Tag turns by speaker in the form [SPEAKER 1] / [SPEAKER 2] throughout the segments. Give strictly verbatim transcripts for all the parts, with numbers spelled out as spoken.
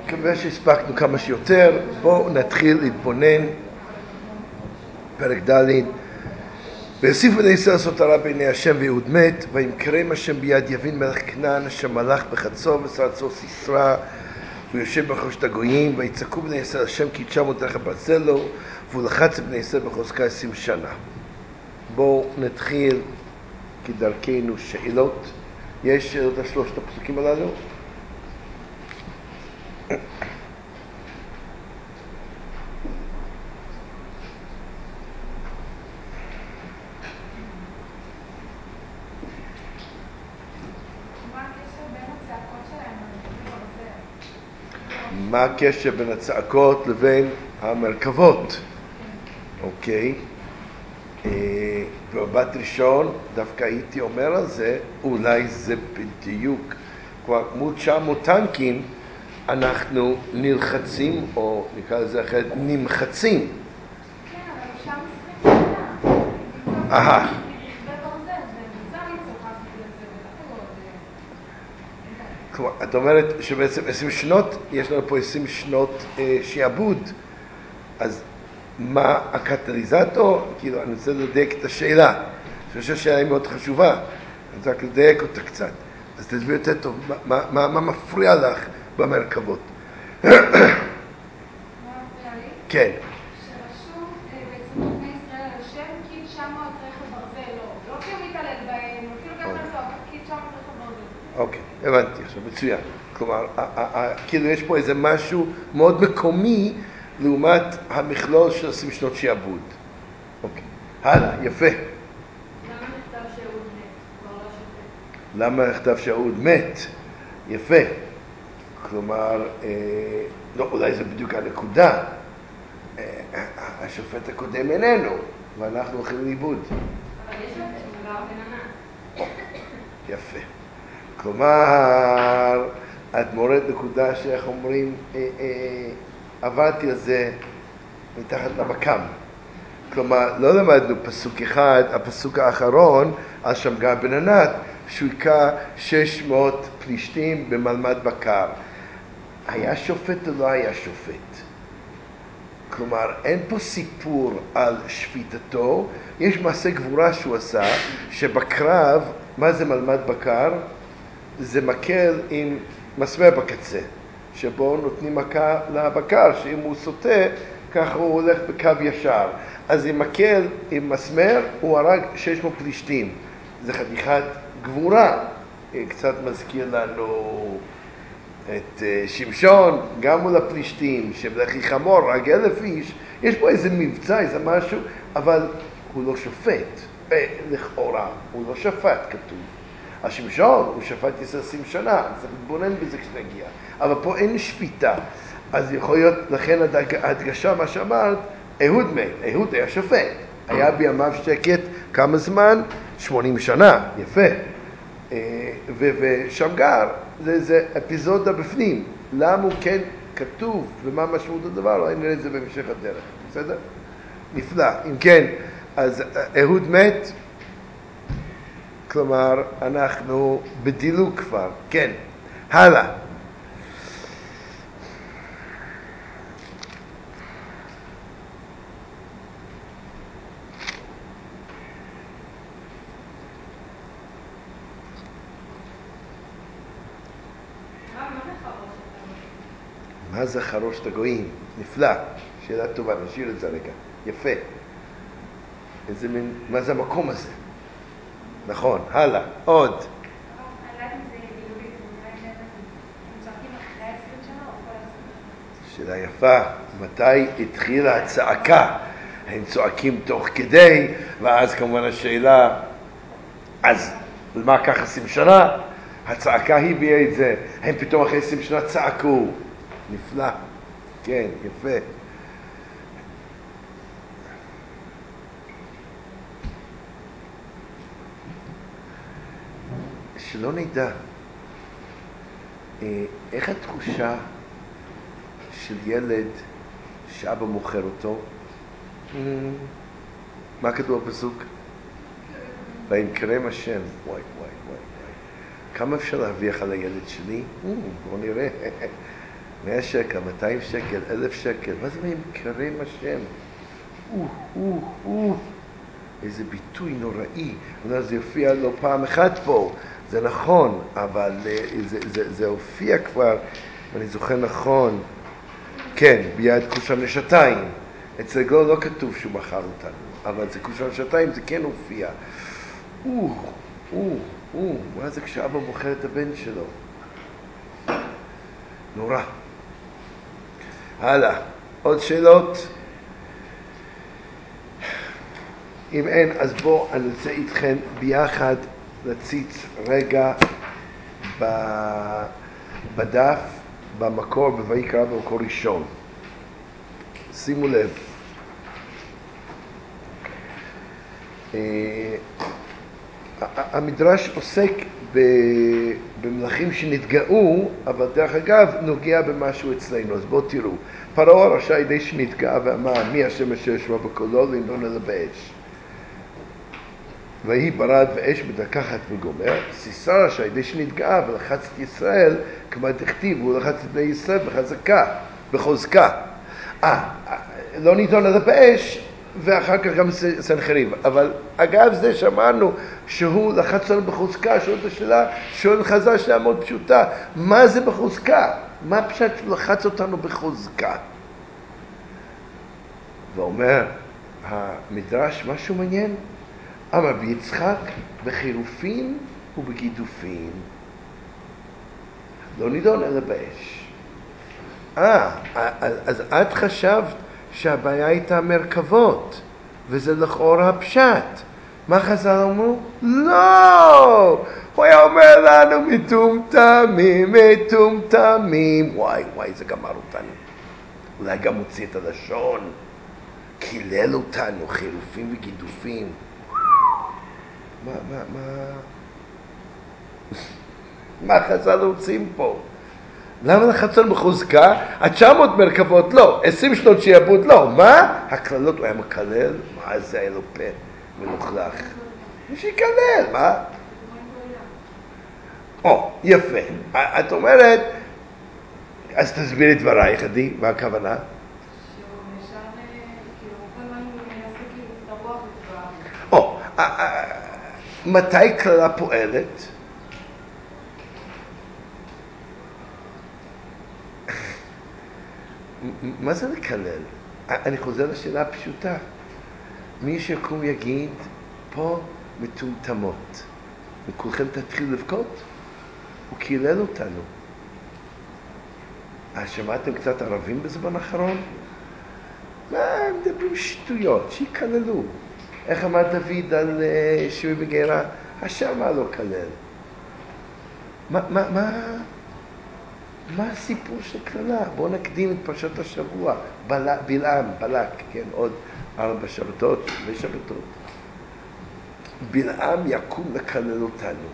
[SPEAKER 1] מקווה שהספקנו כמה שיותר. בואו נתחיל להתבונן. פרק ד' ויוסיף בני ישראל לעשות הרע בעיני השם ויהוד מת, וימכרם השם ביד יבין מלך כנען אשר מלך בחצור ושרצור סיסרא, והוא יושב בחושת הגויים, ויצעקו בני ישראל השם כי תשע מאות דרך הברזל לו, והוא לחץ את בני ישראל בחוזקה עשרים שנה. בואו נתחיל כדרכנו שאלות. יש שאלות על שלושת הפסוקים הללו? מה הקשר בין הצעקות לבין המרכבות? אוקיי. במבט ראשון, דווקא הייתי אומר על זה, אולי זה בדיוק. כבר מול תשע מאות טנקים, אנחנו נלחצים, או נקרא לזה אחרת, נמחצים.
[SPEAKER 2] כן, אבל שם עשרים שנה.
[SPEAKER 1] אהה. את אומרת שבעצם עשרים שנות, יש לנו פה עשרים שנות אה, שיעבוד, אז מה הקטליזטור? כאילו, אני רוצה לדייק את השאלה. אני חושב שהשאלה היא מאוד חשובה, אני רוצה רק לדייק אותה קצת. אז תסביר יותר טוב, מה, מה, מה מפריע לך במרכבות?
[SPEAKER 2] מה מפריע לי?
[SPEAKER 1] כן.
[SPEAKER 2] שרשום בעצם בני ישראל על השם כי תשע מאות רכב ברזל, לא. לא כי הוא מתעלל בהם, אפילו ככה הם צועקים כי תשע מאות רכב ברזל.
[SPEAKER 1] אוקיי, הבנתי עכשיו, מצוין. כלומר, כאילו יש פה איזה משהו מאוד מקומי לעומת המכלול של עשרים שנות שיעבוד. אוקיי, הלאה, יפה.
[SPEAKER 2] למה נכתב שאהוד מת? כבר לא שופט.
[SPEAKER 1] למה נכתב שאהוד מת? יפה. כלומר, אה, לא, אולי זה בדיוק הנקודה. אה, השופט הקודם איננו, ואנחנו הולכים לאיבוד.
[SPEAKER 2] אבל יש שופט שמגר בן ענת.
[SPEAKER 1] יפה. כלומר, את מורד נקודה שאיך אומרים, אה, אה, עברתי על זה מתחת לבקם. כלומר, לא למדנו פסוק אחד, הפסוק האחרון, על שמגר בן ענת, שהוא היכה שש מאות פלישתים במלמד בקר. היה שופט או לא היה שופט? כלומר, אין פה סיפור על שפיטתו, יש מעשה גבורה שהוא עשה, שבקרב, מה זה מלמד בקר? זה מקל עם מסמר בקצה, שבו נותנים מכה לבקר, שאם הוא סוטה, ככה הוא הולך בקו ישר. אז עם מקל, עם מסמר, הוא הרג שש מאות פלישתים. זה חתיכת גבורה. קצת מזכיר לנו את שמשון, גם מול הפלישתים, שבלכי חמור, רק אלף איש. יש פה איזה מבצע, איזה משהו, אבל הוא לא שופט. לכאורה, הוא לא שפט, כתוב. השמשון הוא שפט עשרים שנה, צריך להתבונן בזה כשנגיע. אבל פה אין שפיטה. אז יכול להיות, לכן ההדגשה, מה שאמרת, אהוד מת, אהוד היה שופט. היה בימיו שקט כמה זמן? שמונים שנה, יפה. ושמגר, זה, זה אפיזודה בפנים. למה הוא כן כתוב ומה משמעות הדבר? לא, נראה את זה בהמשך הדרך. בסדר? נפלא. אם כן, אז אהוד מת, כלומר, אנחנו בדילוג כבר. כן, הלאה. מה זה חרושת הגויים? נפלא. שאלה טובה, נשאיר את זה רגע. יפה. איזה מין, מה זה המקום הזה? נכון, הלאה, עוד. שאלה יפה, מתי התחילה הצעקה? הם צועקים תוך כדי, ואז כמובן השאלה, אז למה כך עשרים שנה? הצעקה היא הביאה את זה, הם פתאום אחרי עשרים שנה צעקו. נפלא, כן, יפה. שלא נדע, איך התחושה של ילד שאבא מוכר אותו? מה כתוב בפסוק? וימכרם השם. וואי, וואי, וואי. כמה אפשר להרוויח על הילד שלי? בואו נראה. מאה שקל, מאתיים שקל, אלף שקל, מה זה מקרם השם? או, או, או, איזה ביטוי נוראי. זה יופיע לא פעם אחת פה, זה נכון, אבל זה, זה, זה הופיע כבר, אני זוכר נכון, כן, ביד קושם לשתיים. אצל גול לא כתוב שהוא מכר אותנו, אבל זה קושם לשתיים, זה כן הופיע. או, או, או, מה זה כשאבא בוחר את הבן שלו? נורא. הלאה, עוד שאלות? אם אין, אז בואו אני רוצה איתכם ביחד להציץ רגע בדף, במקור, בויקרא, במקור ראשון. שימו לב. המדרש עוסק במלכים שנתגאו, אבל דרך אגב נוגע במשהו אצלנו. אז בואו תראו. פרעה רשע ידי שנתגאה ואמר, מי השם אשר ישמע בקולו לנדון אלא באש. ויהי ברד ואש בדקחת וגומר. סיסרא רשע ידי שנתגאה ולחץ את ישראל, כמה דכתיב, הוא לחץ את בני ישראל בחזקה, בחוזקה. אה, לא נידון אלא באש, ואחר כך גם סנחריב. אבל אגב זה שמענו שהוא לחץ לנו בחוזקה, שואלת השאלה, שואל חז"ל שאלה מאוד פשוטה, מה זה בחוזקה? מה פשוט לחץ אותנו בחוזקה? ואומר המדרש משהו מעניין, אמר ביצחק בחירופין ובגידופין, לא נידון אלא באש. אה, אז את חשבת שהבעיה הייתה מרכבות, וזה לכאורה הפשט. מה חז"ל אמרו? לא! הוא היה אומר לנו מטומטמים, מטומטמים. וואי, וואי, זה גמר אותנו. אולי גם הוציא את הלשון. קילל אותנו, חירופים וגידופים. מה, מה, מה? מה חז"ל רוצים פה? למה לחצון בחוזקה? ה-תשע מאות מרכבות לא, עשרים שנות שיעבוד לא. מה? הכללות, הוא היה מקלל? מה זה היה לו פה מלוכלך? מי שיקלל, מה? או, יפה. את אומרת, אז תסביר את דברייך, עדי, מה הכוונה?
[SPEAKER 2] שהוא נשאר, כאילו, כל הזמן הוא מנסה כאילו את הרוח לדבר.
[SPEAKER 1] או, מתי כללה פועלת? מה זה לקלל? אני חוזר לשאלה הפשוטה. מי שיקום יגיד, פה מטומטמות. וכולכם תתחיל לבכות? הוא קילל אותנו. שמעתם קצת ערבים בזמן האחרון? מה, הם מדברים שטויות, שיקללו. איך אמר דוד על שבוי בגרה? השם מה לא קלל. מה, מה, מה? מה הסיפור של כללה? בואו נקדים את פרשת השבוע, בל... בלעם, בלק, כן, עוד ארבע שבתות, שני שבתות. בלעם יקום לקלל אותנו.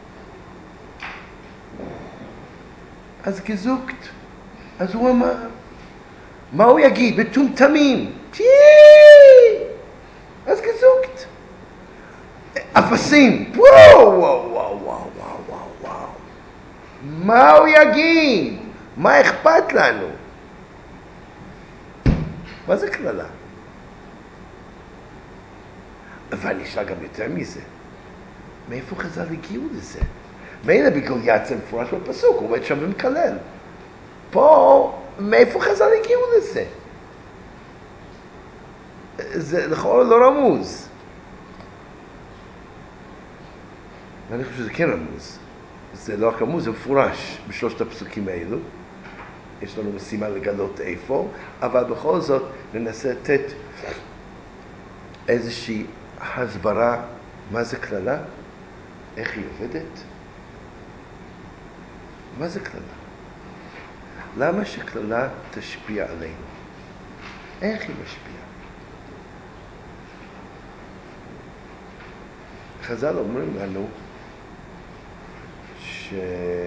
[SPEAKER 1] אז גזוקת, אז הוא אמר, מה הוא יגיד? מטומטמים. אז גזוקת. אפסים. וואו, וואו, וואו, וואו, וואו, וואו. מה הוא יגיד? מה אכפת לנו? מה זה כללה? אבל נשאר גם יותר מזה. מאיפה חז"ל הגיעו לזה? מילא בגוליית זה מפורש בפסוק, הוא עומד שם ומקלל. פה, מאיפה חז"ל הגיעו לזה? זה לכאורה לא רמוז. ואני חושב שזה כן רמוז. זה לא רק רמוז, זה מפורש בשלושת הפסוקים האלו. יש לנו משימה לגלות איפה, אבל בכל זאת ננסה לתת איזושהי הסברה, מה זה כללה? איך היא עובדת? מה זה כללה? למה שכללה תשפיע עלינו? איך היא משפיעה? חז"ל אומרים לנו שעל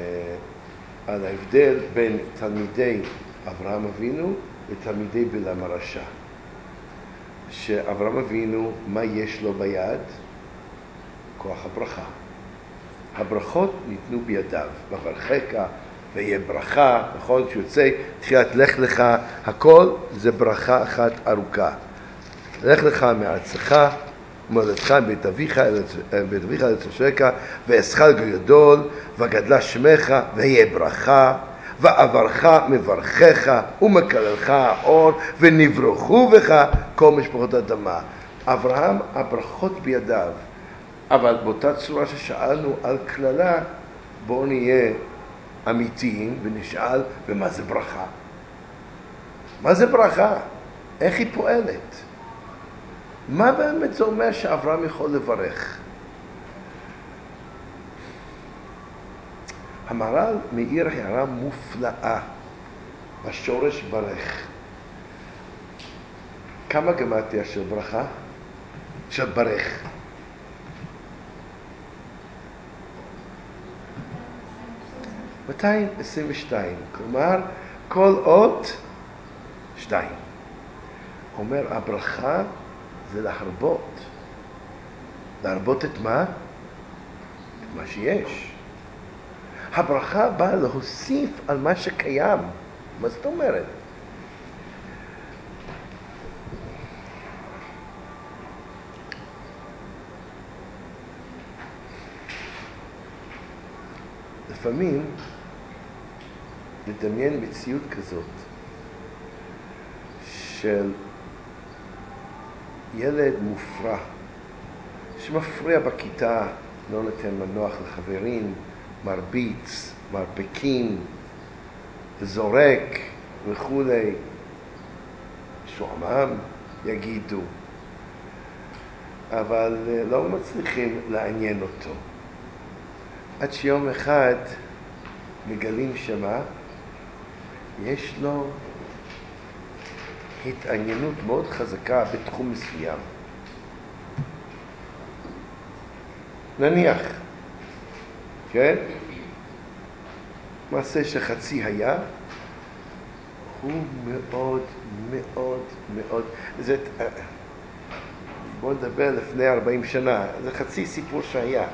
[SPEAKER 1] ההבדל בין תלמידי אברהם אבינו לתלמידי בלעם הרשע. שאברהם אבינו, מה יש לו ביד? כוח הברכה. הברכות ניתנו בידיו, בברכך ויהיה ברכה, נכון? שיוצא תחילת לך לך, הכל זה ברכה אחת ארוכה. לך לך מארצך, מולדתך בית אביך, בית אביך ארץ אשריך, ואשכר גדול, וגדלה שמך, ויהיה ברכה, ועברך מברכך, ומקללך האור, ונברחו בך כל משפחות האדמה. אברהם, הברכות בידיו, אבל באותה צורה ששאלנו על כללה, בואו נהיה אמיתיים ונשאל, ומה זה ברכה? מה זה ברכה? איך היא פועלת? מה באמת זה אומר שאברהם יכול לברך? המהר"ל מאיר הערה מופלאה בשורש ברך. כמה גמטריה של ברכה? של ברך. מאתיים עשרים ושתיים. כלומר, כל אות שתיים. אומר, הברכה זה להרבות. להרבות את מה? את מה שיש. הברכה באה להוסיף על מה שקיים. מה זאת אומרת? לפעמים לדמיין מציאות כזאת של ילד מופרע שמפריע בכיתה, לא נותן מנוח לחברים, מרביץ, מרפקים, זורק וכו'. שועמם יגידו, אבל לא מצליחים לעניין אותו. עד שיום אחד מגלים שמה, יש לו התעניינות מאוד חזקה בתחום מסוים. נניח, כן? מעשה שחצי היה, הוא מאוד מאוד מאוד, זה, בואו נדבר לפני ארבעים שנה, זה חצי סיפור שהיה.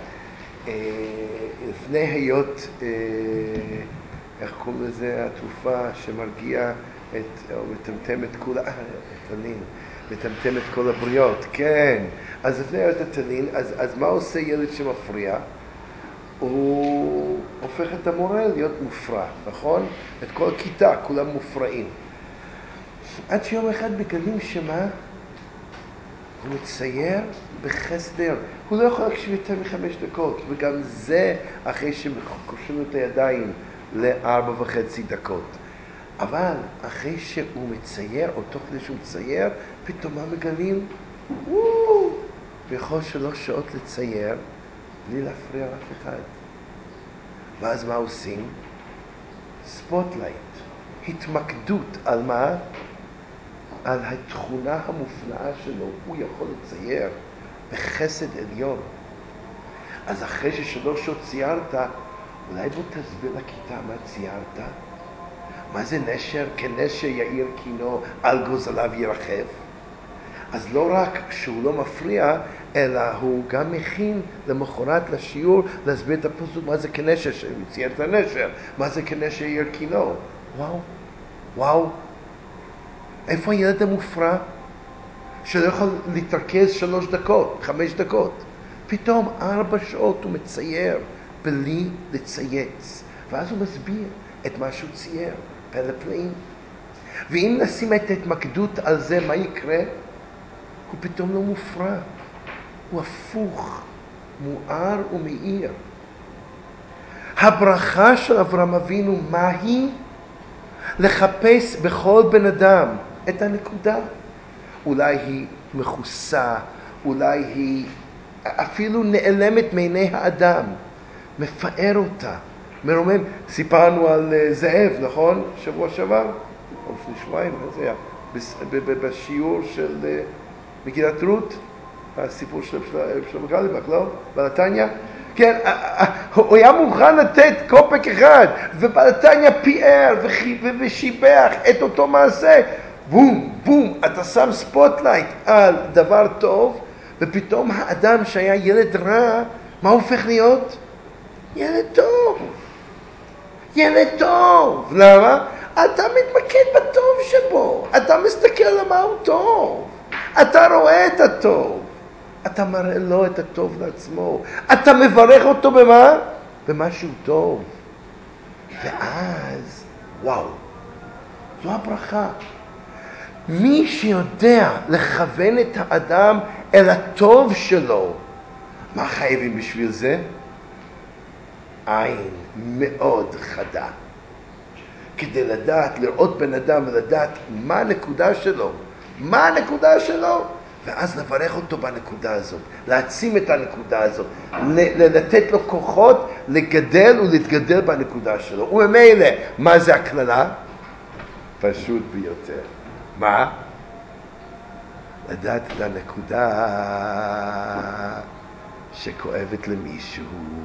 [SPEAKER 1] לפני היות, איך קוראים לזה, התרופה שמרגיע את, או מטמטם את כולה, הטלין, מטמטם את כל הבריות, כן. אז לפני היות הטלין, אז, אז מה עושה ילד שמפריע? הוא הופך את המורה להיות מופרע, נכון? את כל הכיתה, כולם מופרעים. עד שיום אחד בגלים שמה, הוא מצייר בחסד. הוא לא יכול להקשיב יותר מחמש דקות, וגם זה אחרי שקושרים את הידיים לארבע וחצי דקות. אבל אחרי שהוא מצייר, או תוך כדי שהוא מצייר, פתאום מה מגלים? וואו! יכול שלוש שעות לצייר, בלי להפריע אף אחד. ואז מה עושים? ספוטלייט. התמקדות על מה? על התכונה המופלאה שלו. הוא יכול לצייר בחסד עליון. אז אחרי ששלוש שעות ציירת, אולי בוא תסביר לכיתה מה ציירת? מה זה נשר? כנשר יאיר קינו, על גוזליו ירחב. אז לא רק שהוא לא מפריע, אלא הוא גם מכין למחרת לשיעור להסביר את הפסוק, מה זה כנשר, שצייר את הנשר, מה זה כנשר יאיר קינו. וואו, וואו. איפה הילד המופרע? שלא יכול להתרכז שלוש דקות, חמש דקות. פתאום ארבע שעות הוא מצייר בלי לצייץ. ואז הוא מסביר את מה שהוא צייר, פלא פלאים. ואם נשים את ההתמקדות על זה, מה יקרה? הוא פתאום לא מופרע. הוא הפוך, מואר ומאיר. הברכה של אברהם אבינו, מה היא? לחפש בכל בן אדם את הנקודה. אולי היא מכוסה, אולי היא אפילו נעלמת מעיני האדם. מפאר אותה, מרומם. סיפרנו על זאב, נכון? שבוע שעבר? או לפני שבועיים, זה היה. בשיעור של מגילת רות, הסיפור של שלמה גלבך, לא? בלתניה? כן, הוא היה מוכן לתת קופק אחד, ובלתניה פיאר ושיבח את אותו מעשה. בום, בום, אתה שם ספוטלייט על דבר טוב, ופתאום האדם שהיה ילד רע, מה הופך להיות? ילד טוב. ילד טוב. למה? אתה מתמקד בטוב שבו. אתה מסתכל על מה הוא טוב. אתה רואה את הטוב. אתה מראה לו את הטוב לעצמו. אתה מברך אותו במה? במשהו טוב. ואז, וואו, זו הברכה. מי שיודע לכוון את האדם אל הטוב שלו, מה חייבים בשביל זה? עין מאוד חדה. כדי לדעת, לראות בן אדם ולדעת מה הנקודה שלו. מה הנקודה שלו? ואז לברך אותו בנקודה הזאת. להעצים את הנקודה הזאת. לתת לו כוחות לגדל ולהתגדל בנקודה שלו. וממילא, מה זה הכללה? פשוט ביותר. מה? לדעת את הנקודה שכואבת למישהו.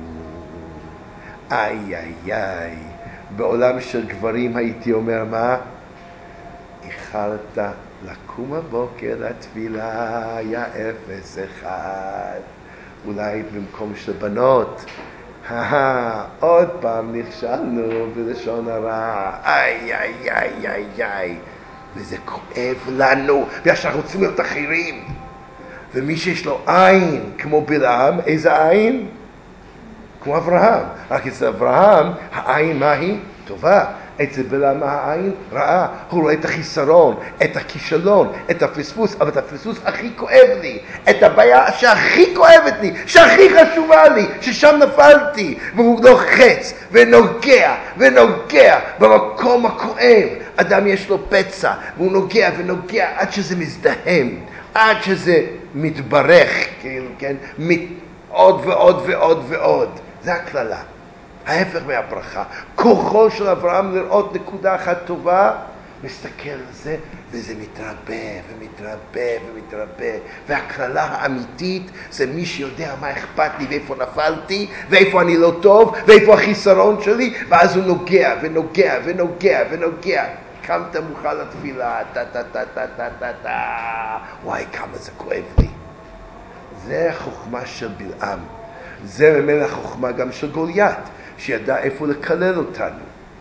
[SPEAKER 1] איי איי איי. בעולם של גברים הייתי אומר מה? איחרת לקום הבוקר לתפילה, היה אפס אחד. אולי במקום של בנות, עוד פעם נכשלנו בלשון הרע. איי איי איי איי איי. וזה כואב לנו, ואנחנו רוצים להיות אחרים. ומי שיש לו עין כמו בלעם, איזה עין? כמו אברהם. רק אצל אברהם, העין מה היא? טובה. אצל בלעם העין רעה. הוא רואה את החיסרון, את הכישלון, את הפספוס, אבל את הפספוס הכי כואב לי. את הבעיה שהכי כואבת לי, שהכי חשובה לי, ששם נפלתי. והוא לוחץ ונוגע ונוגע במקום הכואב. אדם יש לו פצע, והוא נוגע ונוגע עד שזה מזדהם, עד שזה מתברך, כאילו, כן? עוד ועוד ועוד ועוד. זה הכללה. ההפך מהברכה. כוחו של אברהם לראות נקודה אחת טובה, מסתכל על זה, וזה מתרבה ומתרבה ומתרבה. והכללה האמיתית זה מי שיודע מה אכפת לי ואיפה נפלתי, ואיפה אני לא טוב, ואיפה החיסרון שלי, ואז הוא נוגע ונוגע ונוגע ונוגע. קמת מוכן לתפילה, טה טה טה טה טה טה טה. וואי, כמה זה כואב לי. זה החוכמה של בלעם. זה ממילא החוכמה גם של גוליית, שידע איפה לקלל אותנו.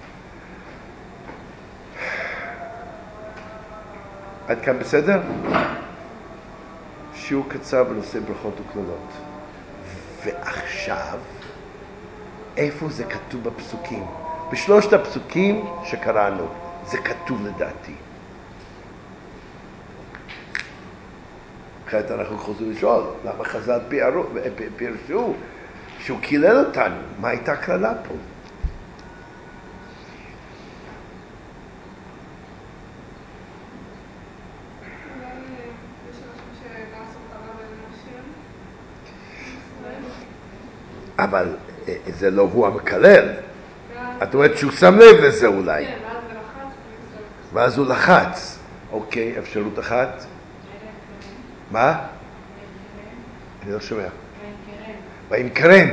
[SPEAKER 1] עד כאן בסדר? שיעור קצר בנושא ברכות וקללות. ועכשיו, איפה זה כתוב בפסוקים? בשלושת הפסוקים שקראנו, זה כתוב לדעתי. אחרת אנחנו חוזרים לשאול, למה חז"ל פירשו שהוא קילל אותנו? מה הייתה כללה פה? אבל זה לא הוא המקלל. את אומרת שהוא שם לב לזה אולי.
[SPEAKER 2] כן, ואז הוא לחץ.
[SPEAKER 1] ואז הוא לחץ. אוקיי, אפשרות אחת. מה? אני לא שומע. וינקרן.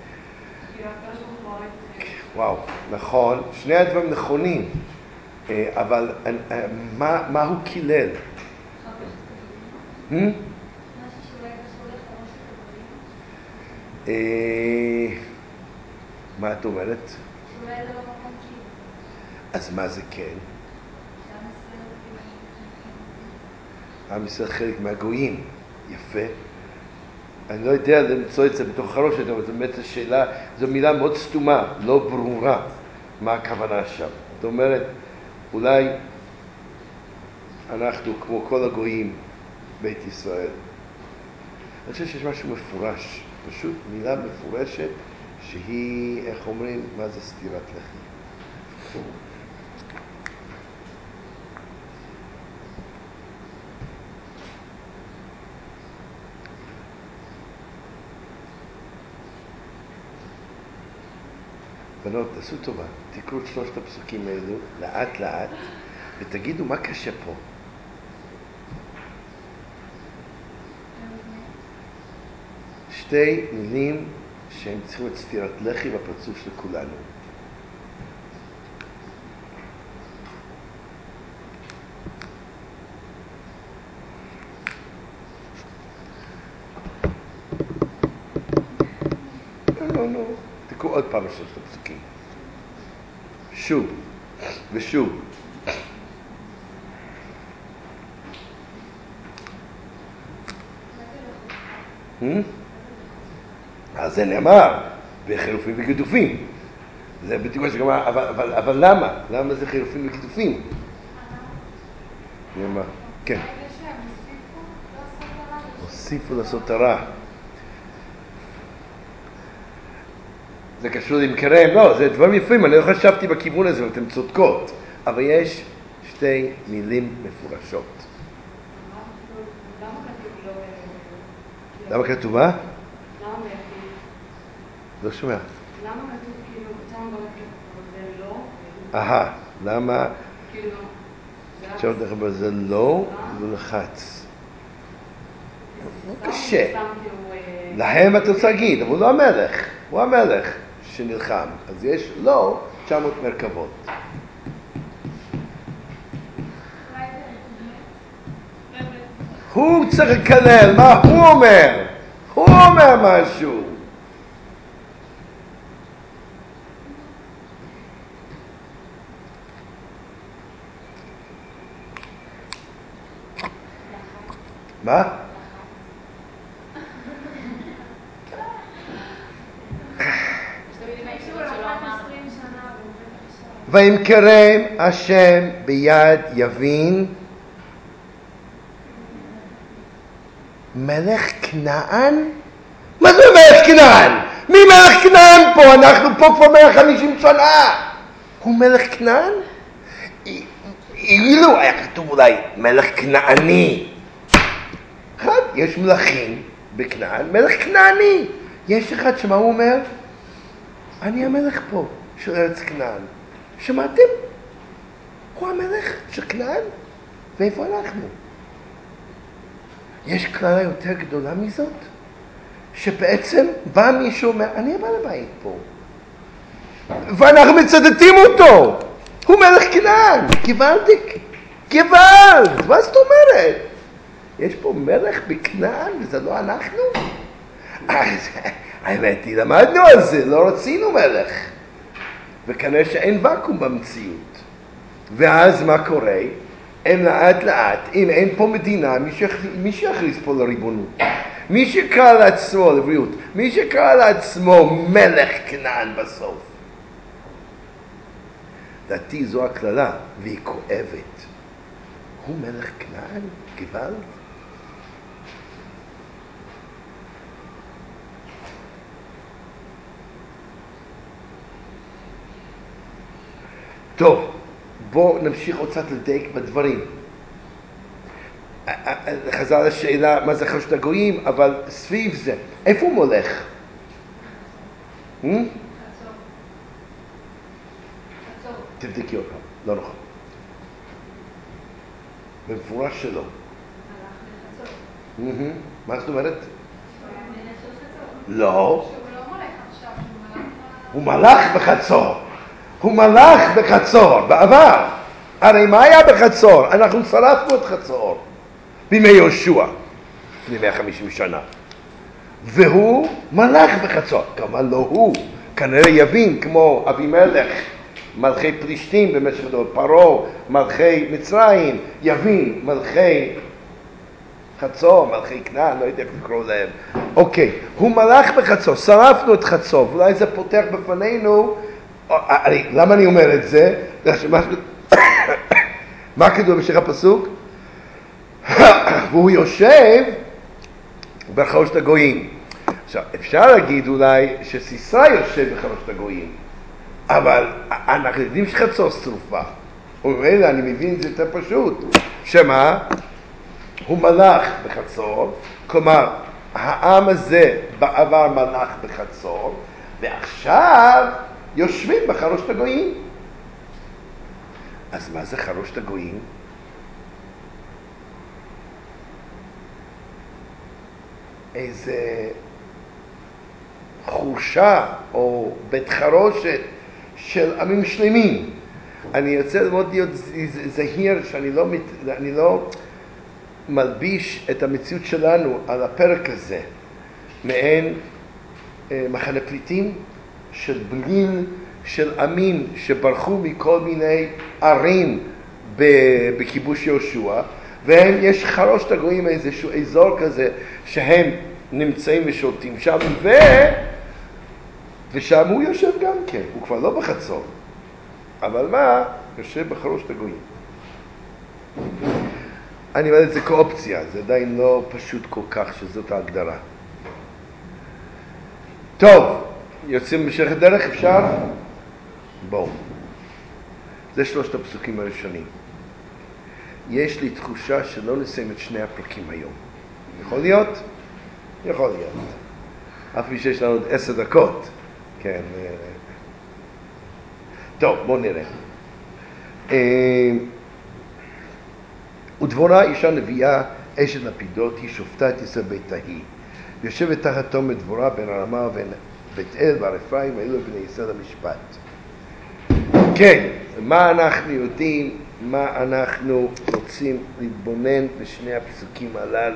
[SPEAKER 1] וואו, נכון. שני הדברים נכונים. אבל מה, מה הוא קילל? Hmm? מה את אומרת? אז מה זה כן? עם ישראל חלק מהגויים. יפה. אני לא יודע למצוא את זה בתוך החרוש, אבל זו באמת השאלה, זו מילה מאוד סתומה, לא ברורה מה הכוונה שם. זאת אומרת, אולי אנחנו כמו כל הגויים בית ישראל. אני חושב שיש משהו מפורש, פשוט מילה מפורשת שהיא, איך אומרים, מה זה סתירת לחי? בנות, תעשו טובה, תקראו את שלושת הפסוקים האלו לאט לאט ותגידו מה קשה פה. שתי מילים שהם צריכים את סתירת לחי בפרצוף של כולנו. לא, לא, לא. תקראו עוד פעם שלושת הפסוקים. שוב ושוב. אז זה נאמר בחילופים וגידופים. זה בדיוק מה שגמר, אבל, אבל, אבל למה? למה זה חילופים וגידופים? למה? כן. הוסיפו לעשות הרע. זה קשור למקרם, לא, זה דברים יפים, אני לא חשבתי בכיוון הזה, ואתם צודקות. אבל יש שתי מילים מפורשות. למה כתוב מה? לא שומע.
[SPEAKER 2] למה כתוב כאילו, שם ברזל לא?
[SPEAKER 1] אהה, למה? שם ברזל לא, הוא לחץ. קשה. להם אתה רוצה להגיד, אבל הוא לא המלך, הוא המלך שנלחם. אז יש לו תשע מאות מרכבות. הוא צריך לקלל, מה הוא אומר? הוא אומר משהו. מה? וימכרם השם ביד יבין מלך כנען? מה זה מלך כנען? מי מלך כנען פה? אנחנו פה כבר מאה וחמישים שנה. הוא מלך כנען? אילו היה כתוב אולי מלך כנעני. אחד, יש מלכים בכנען, מלך כנעני. יש אחד שמה הוא אומר? אני המלך פה של ארץ כנען. שמעתם? הוא המלך של כנען? ואיפה אנחנו? יש כללה יותר גדולה מזאת? שבעצם בא מישהו אומר, אני הבא לבית פה. ואנחנו מצדדים אותו. הוא מלך כנען. גוואלדיק. גוואלד. מה זאת אומרת? יש פה מלך בכנען וזה לא אנחנו? אז האמת היא, למדנו על זה, לא רצינו מלך. וכנראה שאין וקום במציאות. ואז מה קורה? הם לאט לאט, אם אין פה מדינה, מי שיכריז פה לריבונות? מי שקרא לעצמו לבריאות? מי שקרא לעצמו מלך כנען בסוף? דעתי זו הכללה, והיא כואבת. הוא מלך כנען? גוואלד? טוב, בואו נמשיך עוד קצת לדייק בדברים. חזר לשאלה מה זה חמשת הגויים, אבל סביב זה, איפה הוא מולך? תבדקי אותם, לא נכון. במפורש שלא. מה זאת אומרת? לא. הוא מלך בחצור. הוא מלך בחצור, בעבר. הרי מה היה בחצור? אנחנו שרפנו את חצור בימי יהושע, לפני מאה וחמישים שנה. והוא מלך בחצור. כמובן לא הוא, כנראה יבין כמו אבימלך, מלכי פלישתים במשך דור, פרעה, מלכי מצרים, יבין, מלכי חצור, מלכי כנען, לא יודע איך לקרוא להם. אוקיי, הוא מלך בחצור, שרפנו את חצור, ואולי זה פותח בפנינו, למה אני אומר את זה? מה כתוב בשביל הפסוק? והוא יושב בחמשת הגויים. עכשיו, אפשר להגיד אולי שסיסרא יושב בחמשת הגויים, אבל אנחנו יודעים שחצור שרופה. וממילא אני מבין את זה יותר פשוט. שמה? הוא מלך בחצור, כלומר, העם הזה בעבר מלך בחצור, ועכשיו יושבים בחרושת הגויים. אז מה זה חרושת הגויים? איזה חורשה או בית חרושת של עמים שלמים. אני רוצה מאוד להיות זהיר שאני לא, אני לא מלביש את המציאות שלנו על הפרק הזה, מעין מחנה פליטים של בליל של עמים שברחו מכל מיני ערים בכיבוש יהושע, ויש חרושת הגויים איזשהו אזור כזה שהם נמצאים ושולטים שם, ו... ושם הוא יושב גם כן, הוא כבר לא בחצור, אבל מה? יושב בחרושת הגויים. אני אומר את זה כאופציה, זה עדיין לא פשוט כל כך שזאת ההגדרה. טוב, יוצאים במשך הדרך, אפשר? בואו. זה שלושת הפסוקים הראשונים. יש לי תחושה שלא נסיים את שני הפרקים היום. יכול להיות? יכול להיות. אף מי שיש לנו עוד עשר דקות. כן. טוב, בואו נראה. ודבורה אישה נביאה, אשת לפידות, היא שופטה את ישראל ביתה היא. ויושבת תחת תום דבורה בין הרמה ובין בית אל והר אפרים, אלו בני ישראל המשפט. כן, מה אנחנו יודעים, מה אנחנו רוצים להתבונן בשני הפסוקים הללו?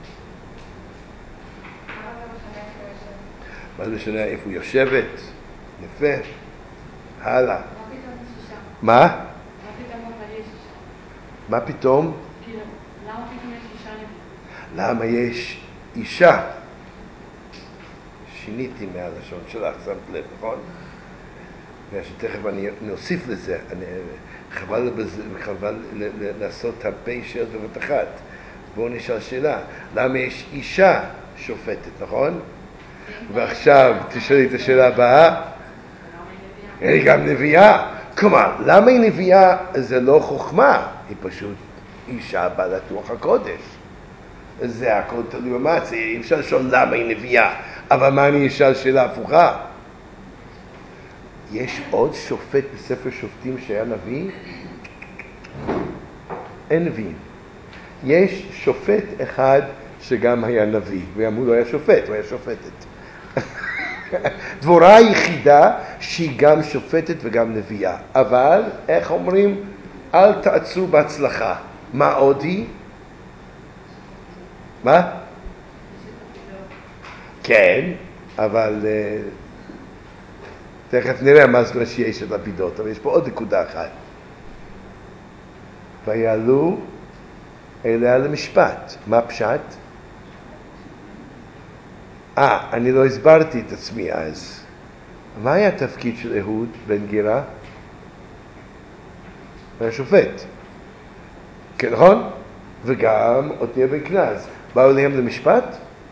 [SPEAKER 1] מה זה משנה איפה היא יושבת? יפה. הלאה. מה? מה פתאום?
[SPEAKER 2] למה פתאום יש אישה נביאה?
[SPEAKER 1] למה יש אישה? שיניתי מהלשון שלך, שמת לב, נכון? שתכף אני נוסיף לזה, אני, חבל, בזה, חבל לעשות הרבה שאלות בבת אחת. בואו נשאל שאלה, למה יש אישה שופטת, נכון? ועכשיו תשאלי את השאלה הבאה. היא גם נביאה. כלומר, למה היא נביאה? זה לא חוכמה, היא פשוט אישה בעלת רוח הקודש. זה הכל תלוי במעשה, אי אפשר לשאול למה היא נביאה. אבל מה אני אשאל שאלה הפוכה? יש עוד שופט בספר שופטים שהיה נביא? אין נביאים. יש שופט אחד שגם היה נביא, ואמרו לו היה שופט, הוא היה שופטת. דבורה היחידה שהיא גם שופטת וגם נביאה. אבל, איך אומרים? אל תעצרו בהצלחה. מה עוד היא? מה? כן, אבל uh, תכף נראה מה זאת אומרת שיש את לפידות, אבל יש פה עוד נקודה אחת. ויעלו אליה למשפט. מה פשט? אה, אני לא הסברתי את עצמי אז. מה היה התפקיד של אהוד בן גירה? הוא היה שופט. כן, נכון? וגם עתניאל בן כנז. באו אליהם למשפט?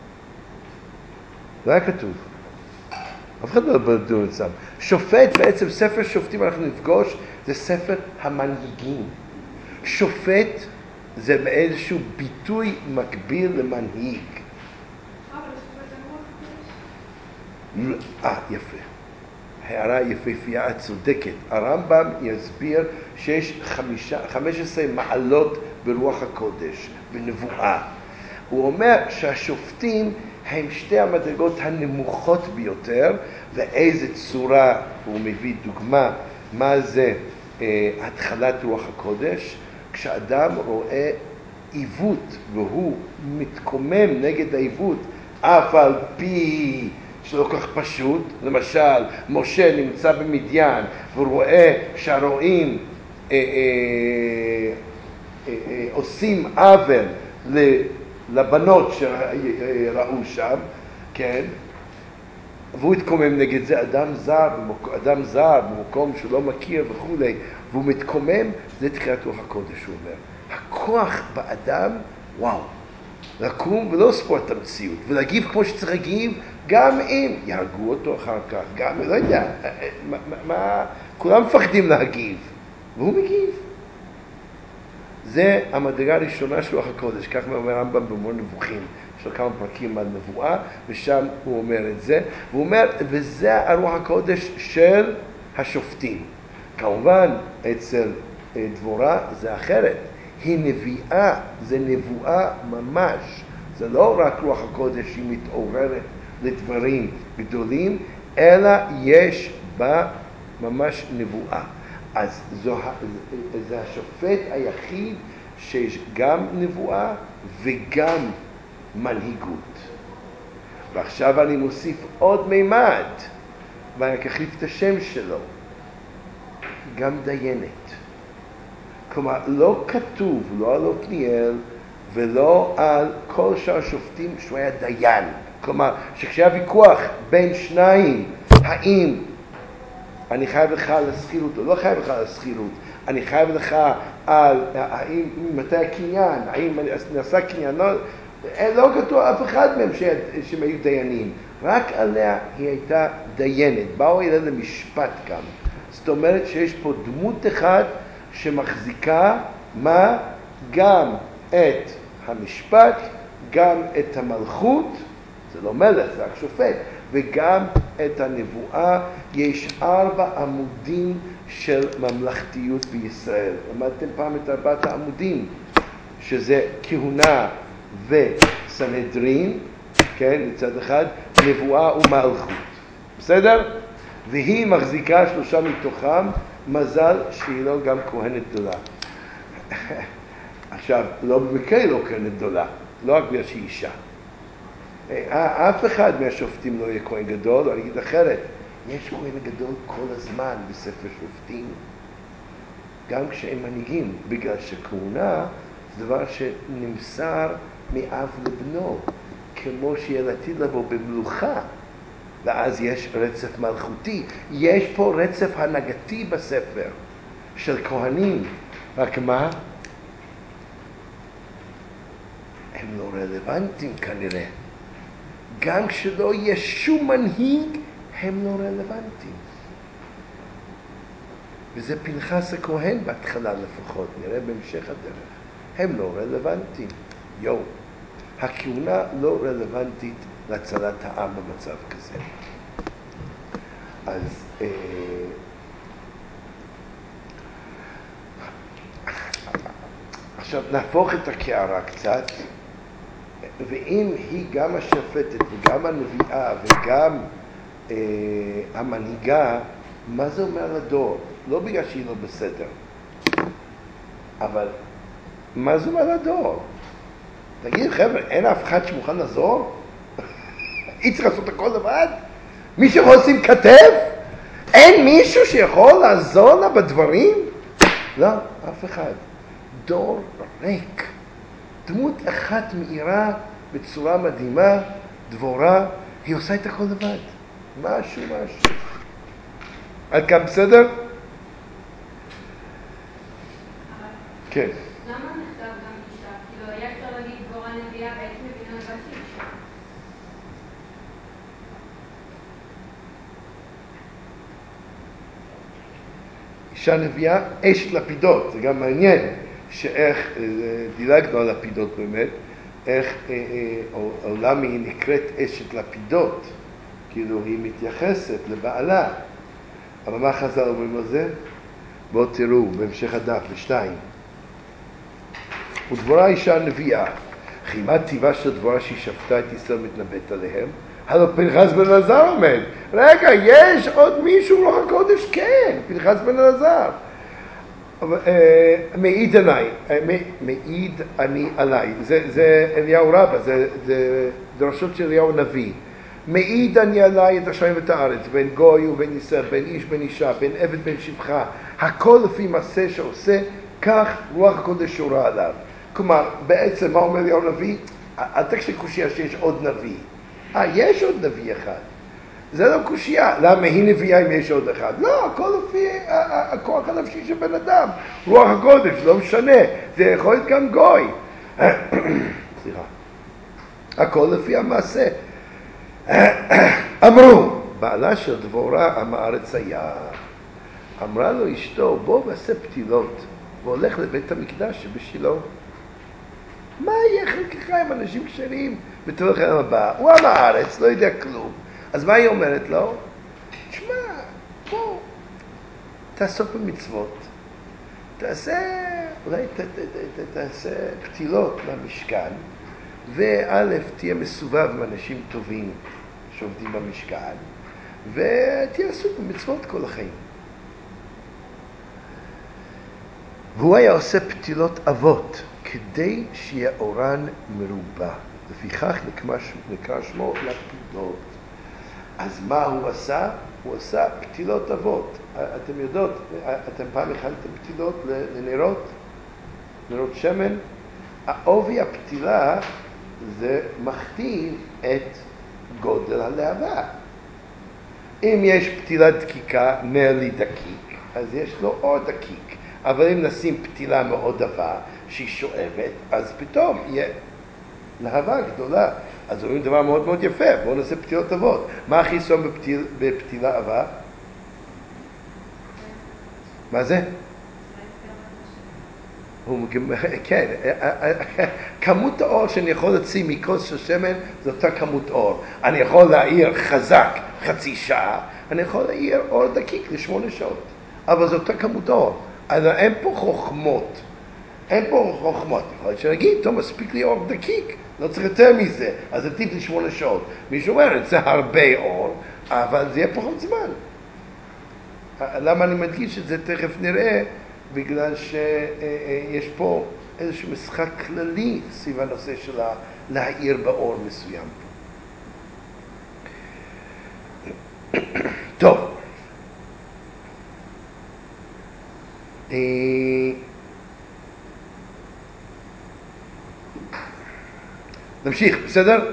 [SPEAKER 1] לא היה כתוב. אף אחד לא בדון אצלם. שופט, בעצם ספר שופטים אנחנו נפגוש, זה ספר המנהיגים. שופט זה באיזשהו ביטוי מקביל למנהיג. אה, יפה. הערה יפהפייה, את צודקת. הרמב"ם יסביר שיש חמישה, חמש עשרה מעלות ברוח הקודש, בנבואה. הוא אומר שהשופטים הם שתי המדרגות הנמוכות ביותר, ואיזה צורה, הוא מביא דוגמה, מה זה אה, התחלת רוח הקודש, כשאדם רואה עיוות והוא מתקומם נגד העיוות, אף על פי שלא כל כך פשוט, למשל, משה נמצא במדיין והוא רואה שהרועים אה, אה, אה, אה, עושים עוול לבנות שראו שם, כן? והוא התקומם נגד זה, אדם זר, אדם זר במקום שלא מכיר וכו', והוא מתקומם, זה תחילת רוח הקודש, הוא אומר. הכוח באדם, וואו, לקום ולא ספור את המציאות, ולהגיב כמו שצריך להגיב, גם אם יהרגו אותו אחר כך, גם, לא יודע, מה, מה, כולם מפחדים להגיב, והוא מגיב. זה המדרגה הראשונה של רוח הקודש, כך אומר הרמב"ם במורה נבוכים, יש לו כמה פרקים על נבואה, ושם הוא אומר את זה, והוא אומר, וזה הרוח הקודש של השופטים. כמובן, אצל דבורה זה אחרת, היא נביאה, זה נבואה ממש, זה לא רק רוח הקודש שהיא מתעוררת לדברים גדולים, אלא יש בה ממש נבואה. אז זו, זה השופט היחיד שיש גם נבואה וגם מנהיגות. ועכשיו אני מוסיף עוד מימד, ואני אקחיף את השם שלו. גם דיינת. כלומר, לא כתוב, לא על עתניאל ולא על כל שאר שופטים שהוא היה דיין. כלומר, שכשהיה ויכוח בין שניים, האם אני חייב לך על השכירות או לא חייב לך על השכירות, אני חייב לך על האם, מתי הקניין, האם נעשה קניין, לא, לא כתוב אף אחד מהם שהם היו דיינים, רק עליה היא הייתה דיינת, באו אליה למשפט גם. זאת אומרת שיש פה דמות אחת שמחזיקה מה? גם את המשפט, גם את המלכות, זה לא מלך, זה רק שופט, וגם את הנבואה. יש ארבע עמודים של ממלכתיות בישראל. למדתם פעם את ארבעת העמודים, שזה כהונה וסנהדרין, כן, לצד אחד, נבואה ומלכות. בסדר? והיא מחזיקה שלושה מתוכם, מזל שהיא לא גם כהנת גדולה. עכשיו, לא במקרה לא כהנת גדולה, לא רק בגלל שהיא אישה. אף אחד מהשופטים לא יהיה כהן גדול, אני אגיד אחרת, יש כהן גדול כל הזמן בספר שופטים, גם כשהם מנהיגים, בגלל שכהונה זה דבר שנמסר מאב לבנו, כמו שילדתי לבוא במלוכה, ואז יש רצף מלכותי. יש פה רצף הנהגתי בספר של כהנים, רק מה? הם לא רלוונטיים כנראה. גם כשלא יהיה שום מנהיג, הם לא רלוונטיים. וזה פנחס הכהן בהתחלה לפחות, נראה בהמשך הדרך. הם לא רלוונטיים. יו, הכהונה לא רלוונטית להצלת העם במצב כזה. אז אה, עכשיו נהפוך את הקערה קצת, ואם היא גם השופטת וגם הנביאה וגם אה, המנהיגה, מה זה אומר לדור? לא בגלל שהיא לא בסדר, אבל מה זה אומר לדור? תגיד, חבר'ה, אין אף אחד שמוכן לעזור? היא צריך לעשות הכל לבד? מי שיכול לשים כתב? אין מישהו שיכול לעזור לה בדברים? לא, אף אחד. דור ריק. דמות אחת מאירה בצורה מדהימה, דבורה, היא עושה את הכל לבד. משהו, משהו. עד כאן בסדר? כן.
[SPEAKER 2] למה נכתב גם אישה? כאילו, היה אפשר להגיד דבורה נביאה והיית מבינה גם שהיא אישה.
[SPEAKER 1] אישה נביאה, אשת לפידות, זה גם מעניין, שאיך, דילגנו על לפידות באמת, איך עולם היא נקראת אשת לפידות, כאילו היא מתייחסת לבעלה. אבל מה חז"ל אומרים על זה? בואו תראו בהמשך הדף, בשתיים. ודבורה אישה נביאה, חימת טבעה של דבורה שהיא שפטה את ישראל מתנבאת עליהם, הלא פנחס בן אלעזר עומד. רגע, יש עוד מישהו רוח הקודש? כן, פנחס בן אלעזר. מעיד עליי, מעיד אני עליי. זה, זה אליהו רבא, זה, זה דרשות של אליהו נביא. מעיד אני עליי את השמיים ואת הארץ, בין גוי ובין ישראל, בין איש בין אישה, בין עבד בין שפחה, הכל לפי מעשה שעושה, כך רוח הקודש שורה עליו. כלומר, בעצם מה אומר אליהו נביא? אל תקשי קושיה שיש עוד נביא. אה, יש עוד נביא אחד. זה לא קושיה. למה היא נביאה אם יש עוד אחד? לא, הכל לפי הכוח הנפשי של בן אדם. רוח הקודש, לא משנה. זה יכול להיות גם גוי. סליחה. הכל לפי המעשה. אמרו, בעלה של דבורה עם הארץ היה. אמרה לו אשתו, בוא ועשה פתילות, והולך לבית המקדש שבשילה. מה יהיה חלקך עם אנשים כשרים ותלך אל הבא? הוא עם הארץ, לא יודע כלום. אז מה היא אומרת לו? תשמע, בוא, תעסוק במצוות. תעשה, אולי ת, ת, ת, ת, תעשה פתילות במשכן, וא' תהיה מסובב עם אנשים טובים שעובדים במשכן, ותהיה עסוק במצוות כל החיים. והוא היה עושה פתילות אבות, כדי שיהיה אורן מרובה. לפיכך נקרא שמו לפידות. אז מה הוא עשה? הוא עשה פתילות אבות. אתם יודעות, אתם פעם הכנתם פתילות לנרות, נרות שמן, העובי הפתילה זה מכתיב את גודל הלהבה. אם יש פתילה דקיקה, נר דקיק, אז יש לו אור דקיק. אבל אם נשים פתילה מאוד עבה, שהיא שואבת, אז פתאום יהיה להבה גדולה. אז רואים דבר מאוד מאוד יפה, בואו נעשה פתילות עבות. מה החיסון בפתיל, בפתילה עבה? מה זה? כן, כמות האור שאני יכול להוציא מכוס של שמן זו אותה כמות אור. אני יכול להעיר חזק חצי שעה, אני יכול להעיר אור דקיק לשמונה שעות, אבל זו אותה כמות אור. אז אין פה חוכמות, אין פה חוכמות. יכול להיות שנגיד, טוב, מספיק לי אור דקיק, לא צריך יותר מזה, אז עדיף לי שמונה שעות. מישהו אומר, זה הרבה אור, אבל זה יהיה פחות זמן. למה אני מדגיש את זה? תכף נראה, בגלל שיש פה איזשהו משחק כללי סביב הנושא של להאיר באור מסוים. טוב. נמשיך, בסדר?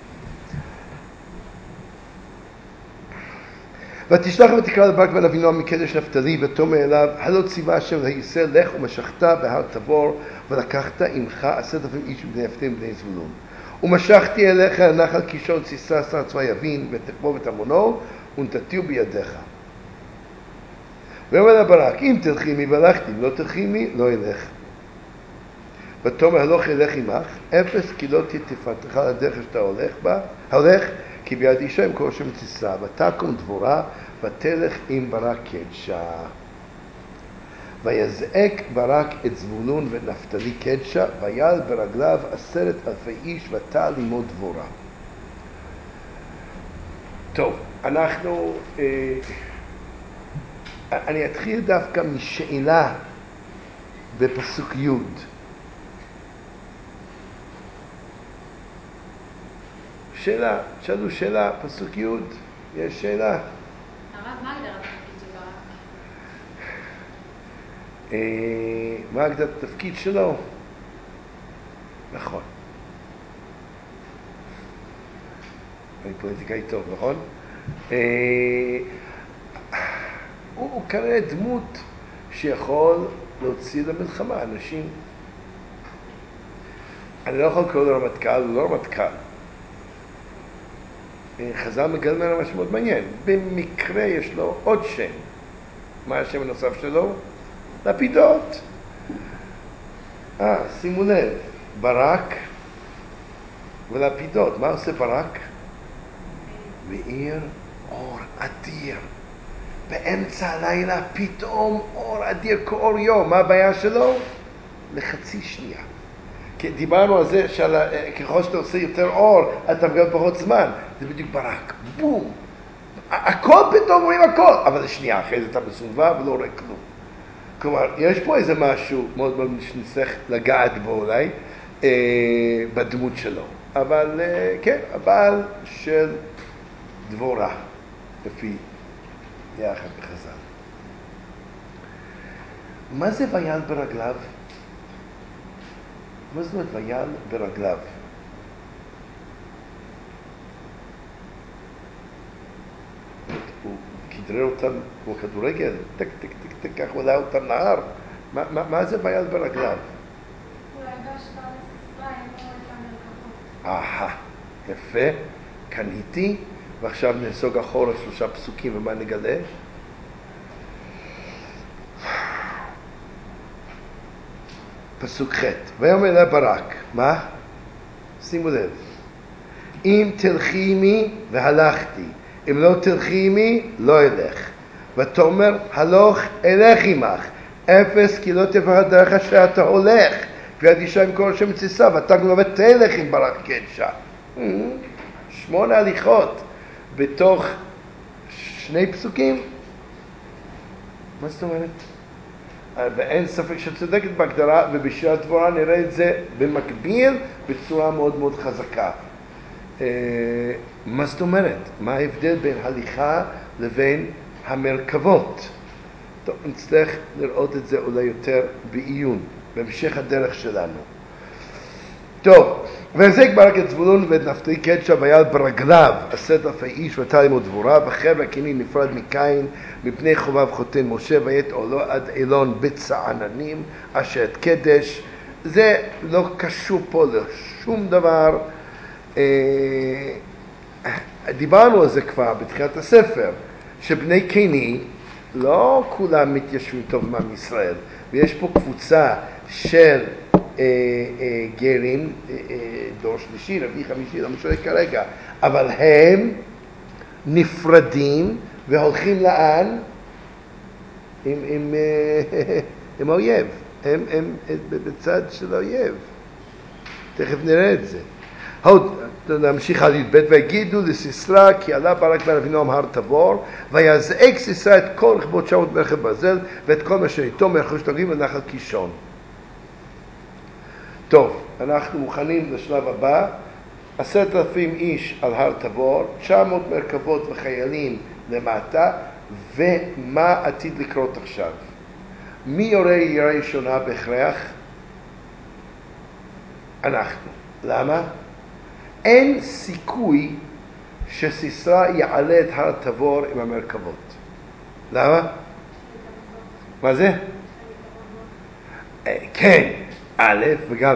[SPEAKER 1] ותשלח ותקרא לברק בן אבינועם מקדש נפתלי ותאמר אליו, הלא ציווה השם וישראל לך ומשכת בהר תבור ולקחת עמך עשרת אלפים איש מבני נפתלי ובני זבולון ומשכתי אליך לנחל קישון סיסרא שר צבא יבין ותכבוב את עמונו ונתתיהו בידיך. ואומר לברק, אם תלכי עמי והלכתי, אם לא תלכי עמי לא ילך. ותאמר הלוך ילך עמך, אפס כי לא תהיה תפארתך לדרך שאתה הולך בה, הולך כי ביד אישה עם כל שם סיסרא, ותקום דבורה ותלך עם ברק קדשה. ויזעק ברק את זבולון ואת נפתלי קדשה, ויעל ברגליו עשרת אלפי איש ותעל עמו דבורה. טוב, אנחנו, אה, אני אתחיל דווקא משאלה בפסוק י'. שאלה, שאלו שאלה, פסוק י', יש שאלה.
[SPEAKER 2] הרב, מה הגדרת התפקיד של ברק?
[SPEAKER 1] מה הגדרת התפקיד שלו? נכון. אני פוליטיקאי טוב, נכון? הוא כנראה דמות שיכול להוציא למלחמה אנשים. אני לא יכול לקרוא לו רמטכ"ל, הוא לא רמטכ"ל. חז"ל מגלה לנו משהו מאוד מעניין. במקרה יש לו עוד שם. מה השם הנוסף שלו? לפידות. אה, שימו לב, ברק ולפידות. מה עושה ברק? מאיר אור אדיר. באמצע הלילה פתאום אור אדיר כאור יום. מה הבעיה שלו? לחצי שנייה. כי דיברנו על זה שככל שאתה עושה יותר אור, אתה מגלה פחות זמן. זה בדיוק ברק. בום. הכל פתאום רואים הכל. אבל לשנייה אחרי זה אתה מסובב ולא רואה כלום. כלומר, יש פה איזה משהו מאוד מאוד שנצטרך לגעת בו אולי, אה, בדמות שלו. אבל אה, כן, הבעל של דבורה, לפי יחד בחז"ל. מה זה ויעל ברגליו? מה זאת אומרת ויעל ברגליו? הוא כדרר אותם כמו כדורגל, טק טק טק טק, כך הוא עלה אותם נהר. מה, מה, מה זה ויעל ברגליו?
[SPEAKER 2] אולי בהשפעה לסיסרא, אם הוא את המרכבות.
[SPEAKER 1] אהה, יפה, קניתי, ועכשיו נסוג אחורה שלושה פסוקים ומה נגלה? פסוק ח' ויאמר לה ברק, מה? שימו לב, אם תלכי עמי והלכתי, אם לא תלכי עמי לא אלך. ותאמר הלוך אלך עמך, אפס כי לא תפארת הדרך אשר אתה הולך, ויד אישה עם כל השם סיסרא ותקום ותלך עם ברק קדשה. שמונה הליכות בתוך שני פסוקים. מה זאת אומרת? ואין ספק שצודקת בהגדרה, ובשירת דבורה נראה את זה במקביל בצורה מאוד מאוד חזקה. מה זאת אומרת? מה ההבדל בין הליכה לבין המרכבות? טוב, נצטרך לראות את זה אולי יותר בעיון, בהמשך הדרך שלנו. טוב, והחזיק ברק את זבולון ואת נפתלי קדשה והיה ברגליו עשרת אלפי איש ותא לימוד דבורה, וחבר'ה הקני נפרד מקין מפני חובב חותן משה וית עולו עד אילון בצעננים אשר את קדש. זה לא קשור פה לשום דבר. דיברנו על זה כבר בתחילת הספר, שבני קני לא כולם מתיישבים טוב מעם ישראל, ויש פה קבוצה של אה, אה, גרים, אה, אה, דור שלישי, רביעי, חמישי, לא משנה כרגע, אבל הם נפרדים והולכים לאן? עם, עם, אה, עם האויב, הם, הם בצד של האויב. תכף נראה את זה. עוד נמשיך על י"ב, ויגידו לסיסרא כי עלה ברק בן אבינועם הר תבור, ויזעק סיסרא את כל רכבות תשע מאות מלכי ברזל ואת כל מה שאיתו מלכי שתגרים לנחל קישון. טוב, אנחנו מוכנים לשלב הבא. עשרת אלפים איש על הר תבור, תשע מאות מרכבות וחיילים למטה, ומה עתיד לקרות עכשיו? מי יורה ירה ראשונה בהכרח? אנחנו. למה? אין סיכוי שסיסרא יעלה את הר תבור עם המרכבות. למה? מה זה? כן, א', וגם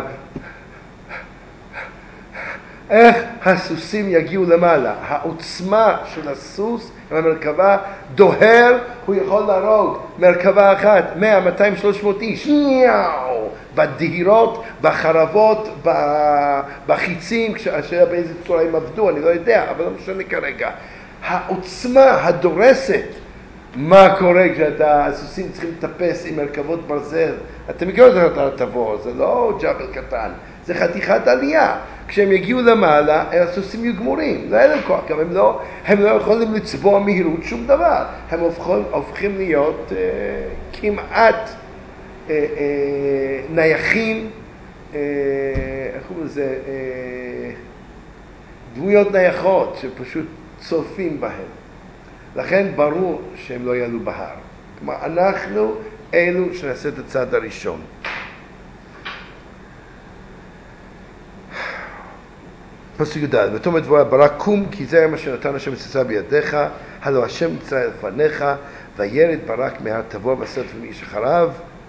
[SPEAKER 1] איך הסוסים יגיעו למעלה? העוצמה של הסוס עם המרכבה דוהר, הוא יכול להרוג מרכבה אחת, מאה, מאתיים, שלוש מאות איש, ניאו, בדהירות, בחרבות, בחיצים, כשאשר באיזה צורה הם עבדו, אני לא יודע, אבל לא משנה כרגע. העוצמה הדורסת, מה קורה כשהסוסים צריכים לטפס עם מרכבות ברזל? אתם מכירים את התבור, זה לא ג'בל קטן, זה חתיכת עלייה. כשהם יגיעו למעלה, הסוסים יהיו גמורים, לא היה להם כוח, גם הם לא, הם לא יכולים לצבוע מהירות שום דבר. הם הופכים, הופכים להיות אה, כמעט אה, אה, נייחים, אה, איך קוראים לזה, אה, דמויות נייחות שפשוט צופים בהם. לכן ברור שהם לא יעלו בהר. כלומר, אנחנו אלו שנעשה את הצעד הראשון. פסוק י"ד, ותאמר דבורה ברק קום כי זה מה שנתן השם את סיסרא בידיך, הלא השם מצרים לפניך, וירד ברק מהר תבור ועשרת אלפים איש אחריו,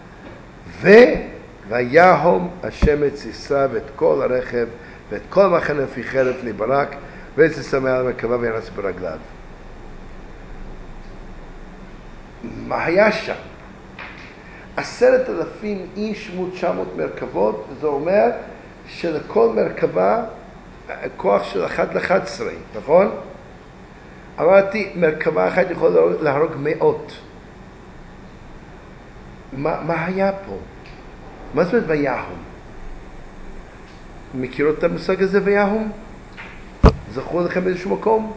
[SPEAKER 1] ויהום השם את סיסרא ואת כל הרכב ואת כל מחנה לפי חרב לפני ברק, ואת סיסרא מעל המרכבה וירס ברגליו. מה היה שם? עשרת אלפים איש מול תשע מאות מרכבות, זה אומר שלכל מרכבה כוח של אחד לאחת עשרה, נכון? אמרתי, מרכבה אחת יכולה להרוג מאות. מה, מה היה פה? מה זאת אומרת ויהום? מכירות את המושג הזה ויהום? זכרו לכם באיזשהו מקום?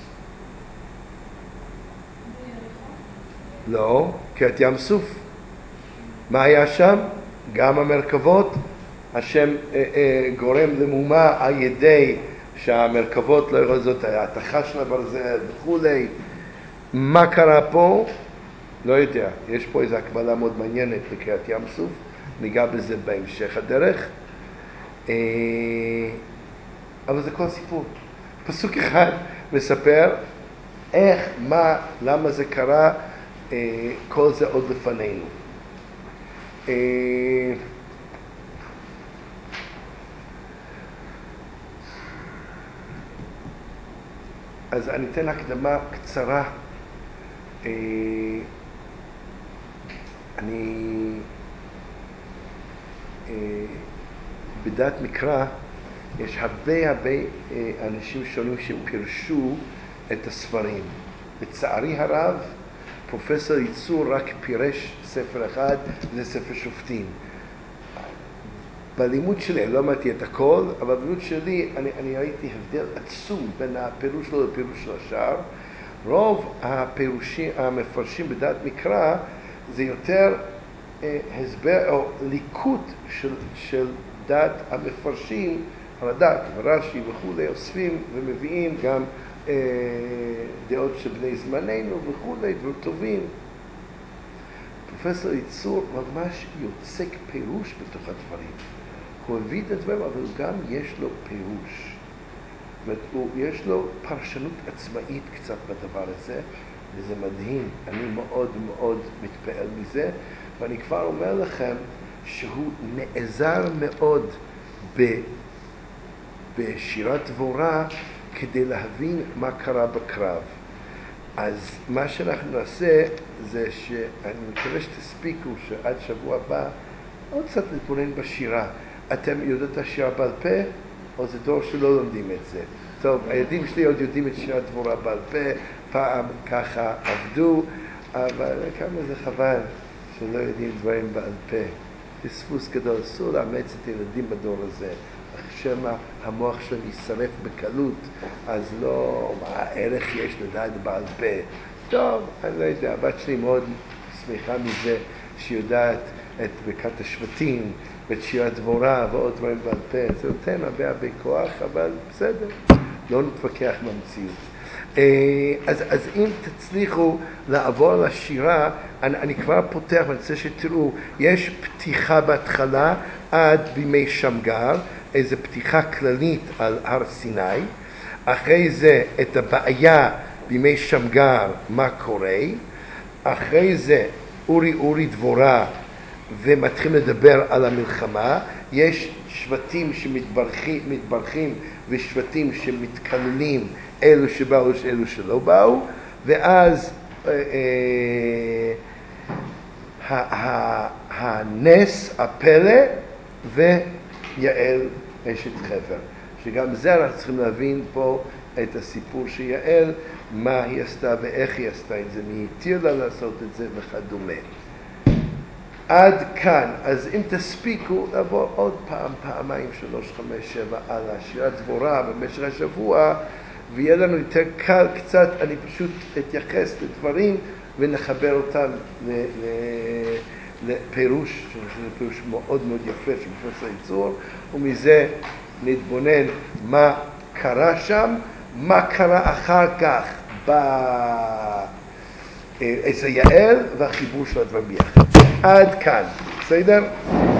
[SPEAKER 1] לא, קריעת ים סוף. מה היה שם? גם המרכבות. השם אה, אה, גורם למומה על ידי שהמרכבות לא יכולו זאת, ההתכה של הברזל וכולי. מה קרה פה? לא יודע. יש פה איזו הקבלה מאוד מעניינת לקריאת ים סוף. ניגע בזה בהמשך הדרך. אה, אבל זה כל סיפור. פסוק אחד מספר איך, מה, למה זה קרה, אה, כל זה עוד לפנינו. אה, אז אני אתן הקדמה קצרה. אה, אני אה, בדעת מקרא יש הרבה הרבה אה, אנשים שונים שפירשו את הספרים. לצערי הרב, פרופסור ייצור רק פירש ספר אחד, זה ספר שופטים. בלימוד שלי, אני לא אמרתי את הכל, אבל בלימוד שלי אני, אני ראיתי הבדל עצום בין הפירוש שלו לפירוש של השאר. רוב הפירושים, המפרשים בדעת מקרא זה יותר אה, הסבר או ליקוט של, של דעת המפרשים על הדעת, ורש"י וכולי, אוספים ומביאים גם אה, דעות של בני זמננו וכולי, דברים טובים. פרופסור יצור ממש יוצק פירוש בתוך הדברים. הוא הביא את הדברים, אבל גם יש לו פירוש. יש לו פרשנות עצמאית קצת בדבר הזה, וזה מדהים. אני מאוד מאוד מתפעל מזה, ואני כבר אומר לכם שהוא נעזר מאוד ב, בשירת דבורה כדי להבין מה קרה בקרב. אז מה שאנחנו נעשה זה שאני מקווה שתספיקו שעד שבוע הבא עוד קצת להתבונן בשירה. אתם יודעים את השירה בעל פה, או זה דור שלא לומדים את זה? טוב, הילדים שלי עוד יודעים את שירת דבורה בעל פה, פעם ככה עבדו, אבל כמה זה חבל שלא יודעים דברים בעל פה. פספוס גדול, אסור לאמץ את הילדים בדור הזה. שמא המוח שלהם יישרף בקלות, אז לא, מה הערך יש לדעת בעל פה? טוב, אני לא יודע, הבת שלי מאוד שמחה מזה שיודעת את ברכת השבטים ואת שירת דבורה ועוד דברים בעל פה. זה נותן הרבה הרבה כוח, אבל בסדר, לא נתווכח במציאות. אז, אז אם תצליחו לעבור על השירה, אני, אני כבר פותח ואני רוצה שתראו, יש פתיחה בהתחלה עד בימי שמגר, איזו פתיחה כללית על הר סיני, אחרי זה את הבעיה בימי שמגר, מה קורה, אחרי זה אורי אורי דבורה, ומתחילים לדבר על המלחמה, יש שבטים שמתברכים מתברכים, ושבטים שמתקללים, אלו שבאו ואלו שלא באו, ואז אה, אה, הנס, הפלא, ויעל אשת חבר. שגם זה אנחנו צריכים להבין פה את הסיפור של יעל, מה היא עשתה ואיך היא עשתה את זה, מי התיר לה לעשות את זה וכדומה. עד כאן. אז אם תספיקו לעבור עוד פעם, פעמיים, שלוש, חמש, שבע, על השירת דבורה במשך השבוע, ויהיה לנו יותר קל קצת, אני פשוט אתייחס לדברים ונחבר אותם לפירוש, שזה פירוש מאוד מאוד יפה של פרופסור יצור, ומזה נתבונן מה קרה שם, מה קרה אחר כך אצל יעל והחיבור של הדברים ביחד. עד כאן, בסדר?